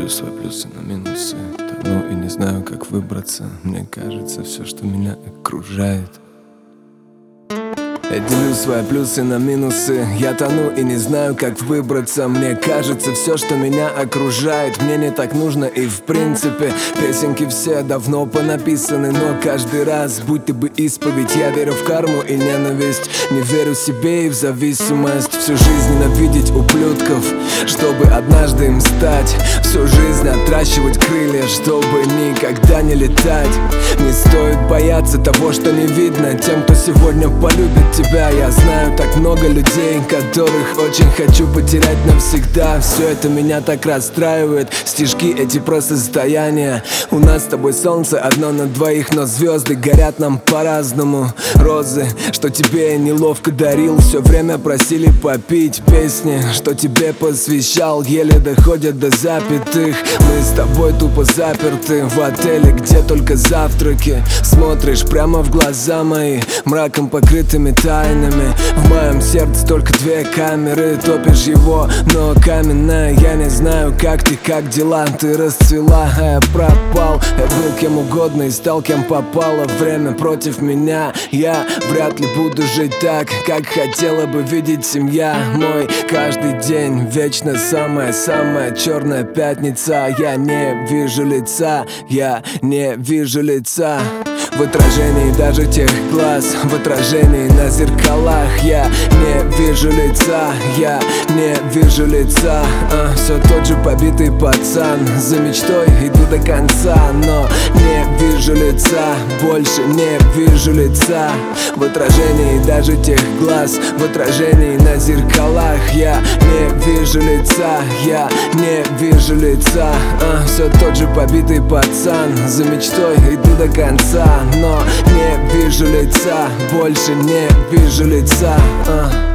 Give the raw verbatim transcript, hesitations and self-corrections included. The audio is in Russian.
Делю свои плюсы на минусы, тону и не знаю, как выбраться. Мне кажется, все, что меня окружает. Я делю свои плюсы на минусы, я тону и не знаю, как выбраться. Мне кажется, все, что меня окружает, мне не так нужно и в принципе. Песенки все давно понаписаны, но каждый раз будто бы исповедь. Я верю в карму и ненависть, не верю себе и в зависимость. Всю жизнь ненавидеть ублюдков, чтобы однажды им стать. Всю жизнь отращивать крылья, чтобы никогда не летать. Не стоит бояться того, что не видно тем, кто сегодня полюбит тебя. Я знаю так много людей, которых очень хочу потерять навсегда. Все это меня так расстраивает, стишки эти просто состояния. У нас с тобой солнце одно на двоих, но звезды горят нам по-разному. Розы, что тебе я неловко дарил, все время просили попить. Песни, что тебе посвящал, еле доходят до запятых. Мы с тобой тупо заперты в отеле, где только завтраки. Смотришь прямо в глаза мои, мраком покрытыми тайнами. В моем сердце только две камеры, топишь его, но каменная. Я не знаю, как ты, как дела. Ты расцвела, а я пропал. Я был кем угодно и стал кем попало. Время против меня, я вряд ли буду жить так, как хотела бы видеть семья. Мой каждый день вечно самая-самая черная пятница. Я не вижу лица, я не вижу лица. В отражении даже тех глаз, в отражении на зеркалах. Я не вижу лица, я не вижу лица. а, Все тот же побитый пацан, за мечтой иду до конца. Но не вижу лица, больше не вижу лица. В отражении даже тех глаз, в отражении на зеркалах. Я не вижу лица, я не вижу лица. а, Все тот же побитый пацан, за мечтой иду до конца. Но не вижу лица, больше не вижу лица. uh.